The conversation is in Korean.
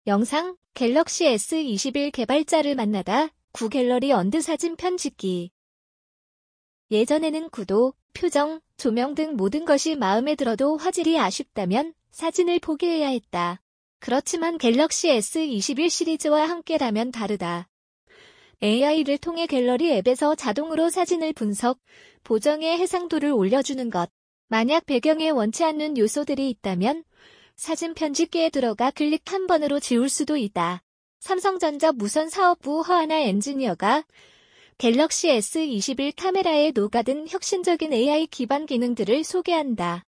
영상, 갤럭시 S21 개발자를 만나다 구갤러리 언드 사진 편집기. 예전에는 구도, 표정, 조명 등 모든 것이 마음에 들어도 화질이 아쉽다면 사진을 포기해야 했다. 그렇지만 갤럭시 S21 시리즈와 함께라면 다르다. AI를 통해 갤러리 앱에서 자동으로 사진을 분석, 보정해 해상도를 올려주는 것. 만약 배경에 원치 않는 요소들이 있다면 사진 편집기에 들어가 클릭 한 번으로 지울 수도 있다. 삼성전자 무선사업부 허하나 엔지니어가 갤럭시 S21 카메라에 녹아든 혁신적인 AI 기반 기능들을 소개한다.